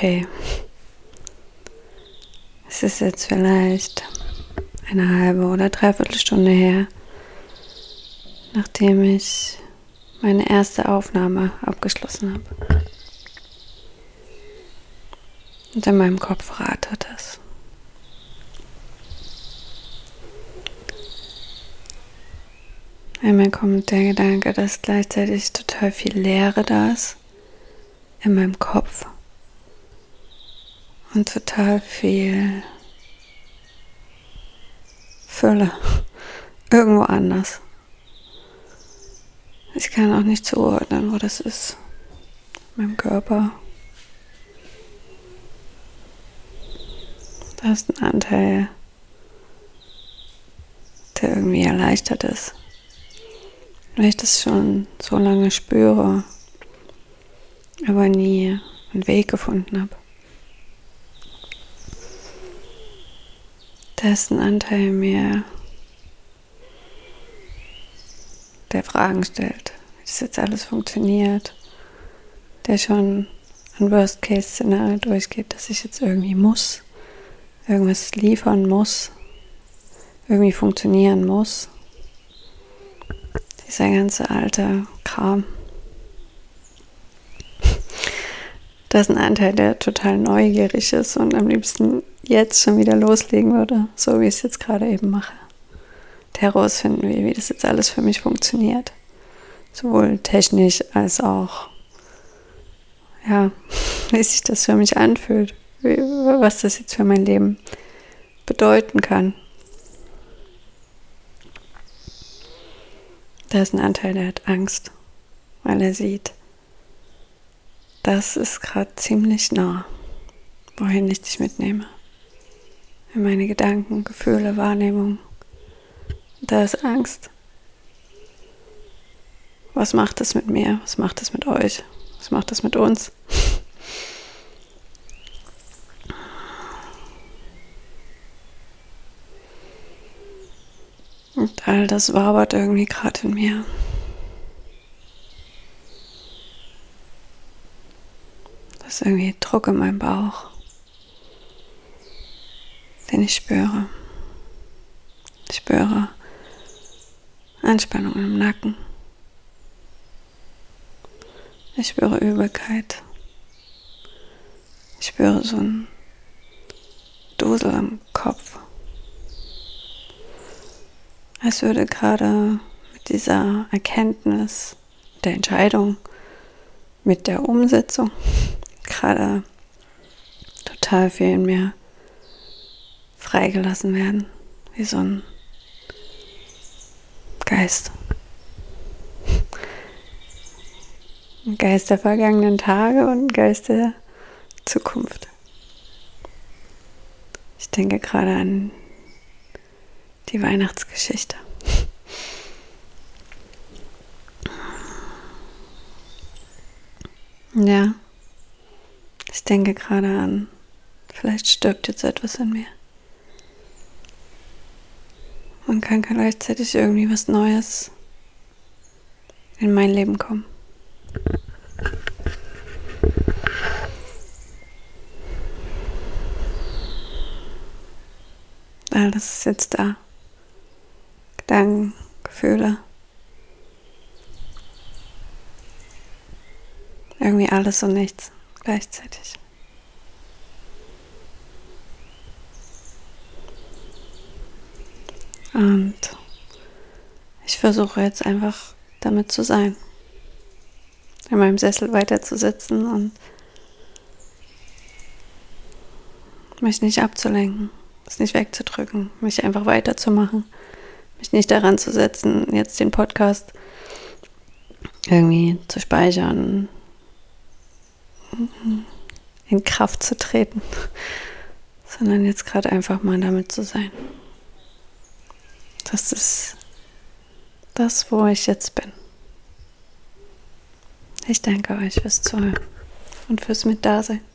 okay, es ist jetzt vielleicht eine halbe oder dreiviertel Stunde her, nachdem ich meine erste Aufnahme abgeschlossen habe. Und in meinem Kopf rattert es. Einmal kommt der Gedanke, dass gleichzeitig total viel Leere da ist in meinem Kopf und total viel Fülle irgendwo anders. Ich kann auch nicht zuordnen, wo das ist. In meinem Körper. Da ist ein Anteil, der irgendwie erleichtert ist. Weil ich das schon so lange spüre, aber nie einen Weg gefunden habe. Da ist ein Anteil in mir, der Fragen stellt, wie das jetzt alles funktioniert, der schon ein Worst-Case-Szenario durchgeht, dass ich jetzt irgendwie muss, irgendwas liefern muss, irgendwie funktionieren muss. Dieser ganze alte Kram. Da ist ein Anteil, der total neugierig ist und am liebsten jetzt schon wieder loslegen würde, so wie ich es jetzt gerade eben mache. Herausfinden, wie das jetzt alles für mich funktioniert. Sowohl technisch als auch, wie sich das für mich anfühlt, was das jetzt für mein Leben bedeuten kann. Da ist ein Anteil, der hat Angst, weil er sieht, das ist gerade ziemlich nah, wohin ich dich mitnehme. In meine Gedanken, Gefühle, Wahrnehmung. Da ist Angst. Was macht das mit mir? Was macht das mit euch? Was macht das mit uns? Und all das wabert irgendwie gerade in mir. Das ist irgendwie Druck in meinem Bauch, den ich spüre. Ich spüre Anspannung im Nacken. Ich spüre Übelkeit. Ich spüre so ein Dusel am Kopf. Als würde gerade mit dieser Erkenntnis, der Entscheidung, mit der Umsetzung gerade total viel in mir freigelassen werden, wie so ein Geist. Ein Geist der vergangenen Tage und ein Geist der Zukunft. Ich denke gerade an die Weihnachtsgeschichte. Ja, ich denke gerade an, vielleicht stirbt jetzt etwas in mir. Und kann gleichzeitig irgendwie was Neues in mein Leben kommen. All das ist jetzt da. Gedanken, Gefühle. Irgendwie alles und nichts gleichzeitig. Und ich versuche jetzt einfach damit zu sein. In meinem Sessel weiterzusitzen und mich nicht abzulenken, es nicht wegzudrücken, mich einfach weiterzumachen, mich nicht daran zu setzen, jetzt den Podcast irgendwie zu speichern, in Kraft zu treten, sondern jetzt gerade einfach mal damit zu sein. Das ist das, wo ich jetzt bin. Ich danke euch fürs Zuhören und fürs Mit-Dasein.